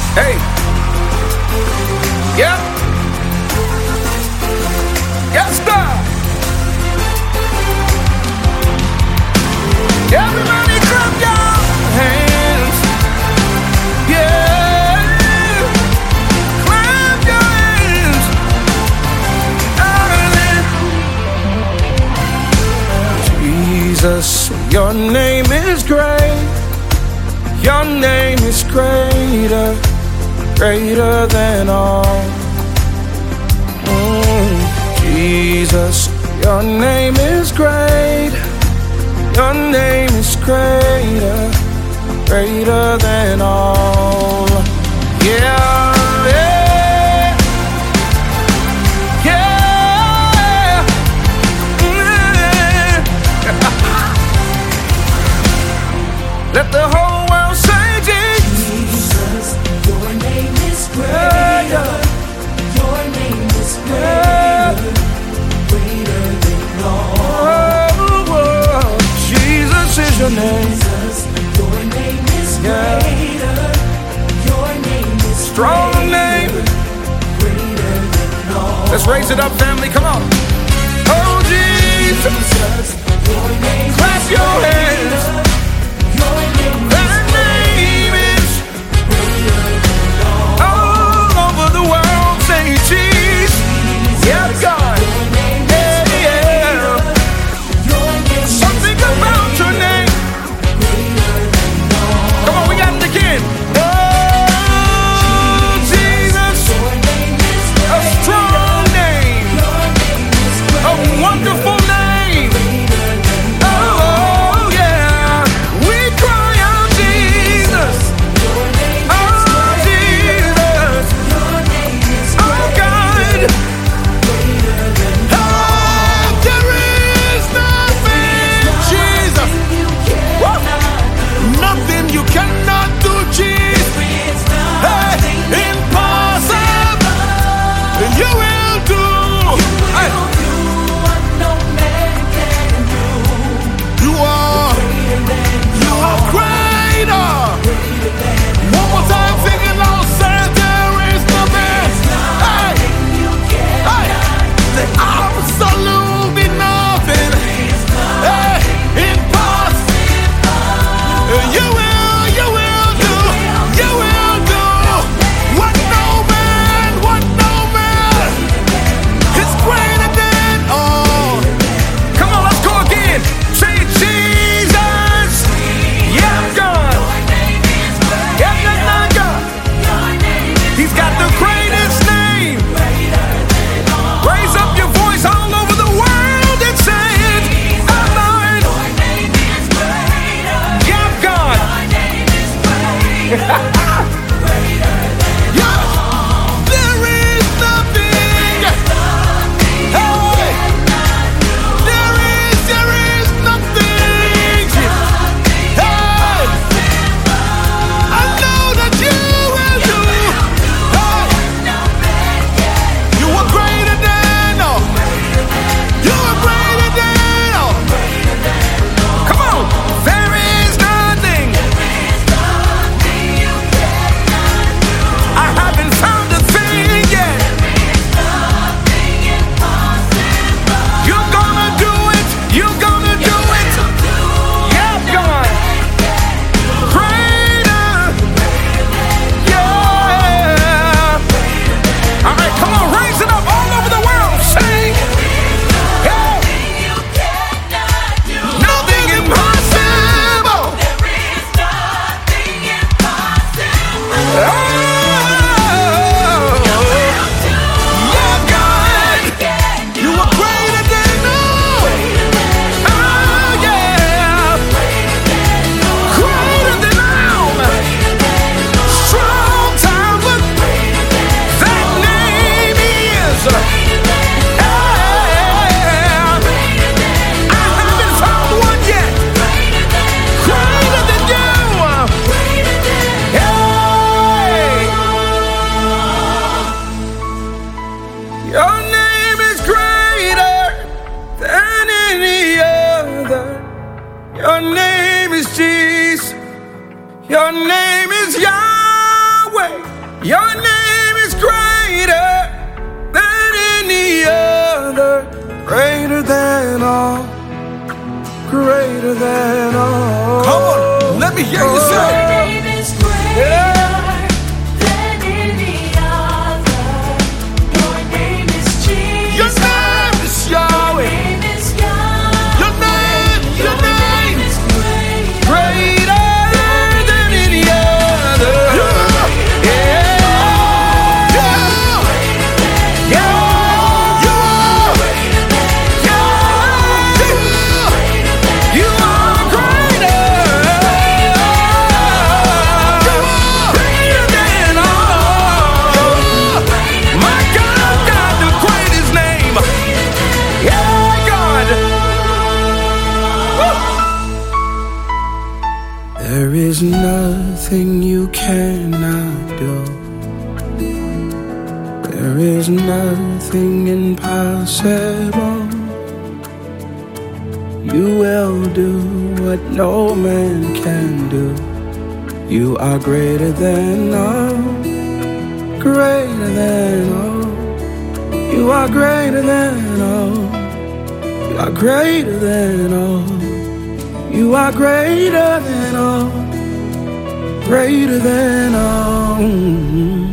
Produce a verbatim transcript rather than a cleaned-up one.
Hey. Yep. Yes, sir. Everybody clap your hands. Yeah. Clap your hands. Jesus, your name is great. Your name is greater, greater than all. Mm, Jesus, your name is great. Your name is greater, greater than all. Yeah, yeah, yeah, yeah. Let the whole world say Jesus. Your name is greater. Your name is greater, greater than all. Oh, oh, Jesus is your name. Jesus, your name is greater. Your name is Strong name. greater than all. Let's raise it up, family. Come on. Oh, Jesus. Jesus, your name Clap is your greater. hands. Your name is That name is greater than all. all over the world. Say Jesus. Yeah, God. Your name is Yeah, yeah. Your name is Something about your name. greater than all. Come on, we got it again. Oh, Jesus. Your name is A strong name. Your name is A wonderful name. greater than Oh, yeah. We cry out Jesus. Your name Oh, Jesus. Your name is Oh, God. greater than Oh, there is nothing, Jesus. you Woo. cannot Nothing you cannot do, Jesus. do. It's Hey, nothing impossible. You will do. Hey, will do what no man can do. you are, Greater than you are greater. One more time, sing it loud, say there is nothing. Hey, you hey, say absolutely nothing. Hey, impossible. You will, you will do, you will do what no man, what no man is greater than all. Come on, let's go again. Say Jesus. Yeah, God. Yeah, yeah, God. He's got the greatest name. Raise up your voice all over the world and say it. I'm Lord. Yeah, God. Yeah. There is nothing. Hey. There is, there is nothing. Hey. I know that you will do. Hey. You are greater than all. You are greater than all. Come on. There is nothing. I haven't found a thing yet. You're gonna do it. You're gonna do it. Yeah, God. Greater. Yeah. All right, come on, raise it up all over the world. Sing. Yeah. Nothing impossible. Oh, yeah, God. You are greater than all. Oh, yeah. Greater than all. Strong tower. That name is. Yeah. I haven't found one yet. Greater than you. Hey. Your name is greater than any other. Your name is Jesus. Your name is Yahweh. Your name is greater than any other, greater than all, greater than all. Come on, let me hear you say. Your name is greater Yeah. than any other. Your name is Jesus. Your name is Yahweh. Your name is Yahweh. Your name, your Your name, name is greater. greater than any other. Yeah. Yeah. Yeah. Yeah. Yeah. You are greater. Greater than all. My God got the greatest name. Yeah, God. Woo. There is nothing you cannot do. There is nothing impossible. You will do what no man can do. You are greater than all, greater than all. You are greater than all. You are greater than all. You are greater than all, greater than all.